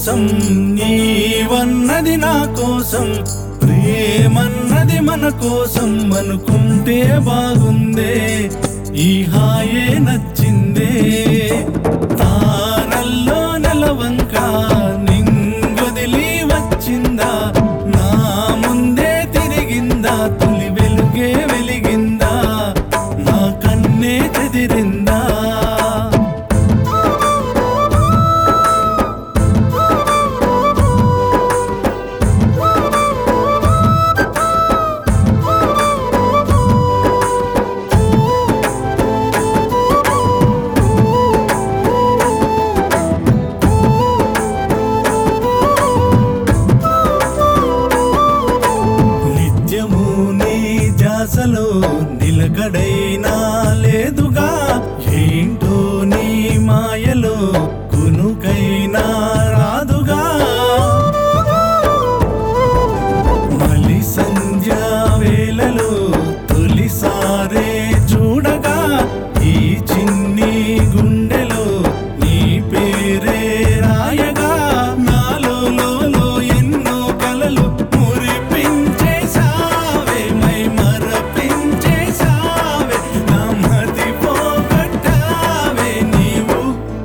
కోసం, నీవన్నది నా కోసం, ప్రేమన్నది మన కోసం అనుకుంటే బాగుందే, ఈ హాయే నచ్చిందే. తారల్లో నెలవంక నింగొదిలి వచ్చిందా, నా ముందే తిరిగిందా, తొలి వెలుగే వెలిగిందా, నా కన్నే చెదిరిందా. ధ్యాసలో నిలకడైనా లేదుగా, ఏంటో నీ మాయలో కునుకైనా రాదుగా. మలి సంధ్యా వేళలో తొలిసారే చూడగా, ఈ చిన్ని గుండెలో నీ పేరే రాయగా, నాలో ఎన్నో కలలు మురిపించేసావే, మై మరపించేసావే, నా మతి పోగొట్టావే నీవు.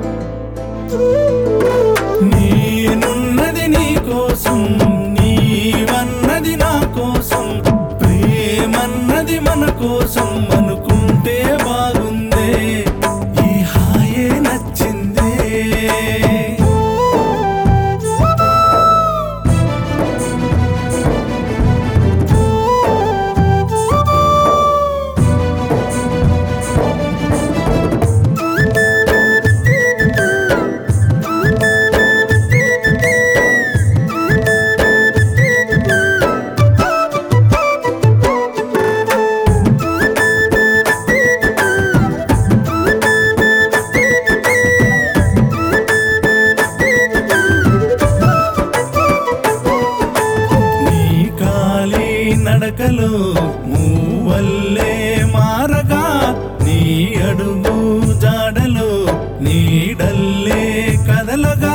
నేనున్నది నీ కోసం, నీవన్నది నా కోసం, ప్రేమన్నది మన కోసం అనుకుంటే బాగుందే, ఈ హాయే నచ్చిందే. నడకలో మూవల్లే మారగా, నీ అడుగు జాడలో నీడల్లే కదలగా,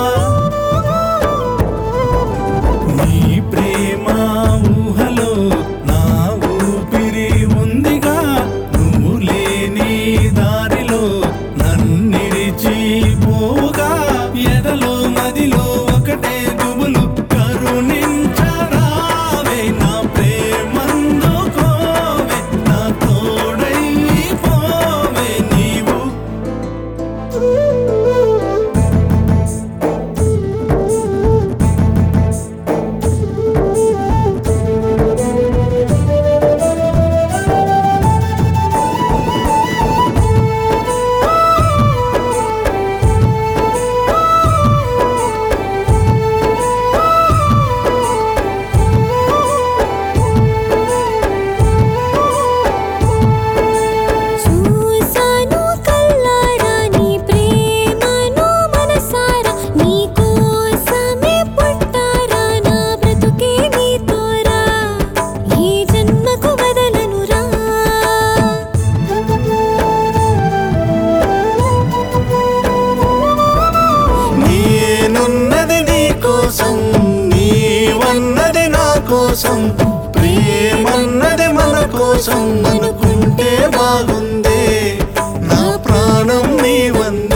నీ ప్రేమ ఊహలో నా ఊపిరి ఉందిగా, నువ్వు లేని దారిలో నన్నిడిచి పోవుగా, ఎదలో మదిలో ఒకటే గుబులు కరుణించరావే, నా ప్రేమందుకోవే, నా తోడై పోవే నీవు. నీవన్నది నా కోసం, ప్రేమన్నది మన కోసం అనుకుంటే బాగుందే, నా ప్రాణం నీవందే.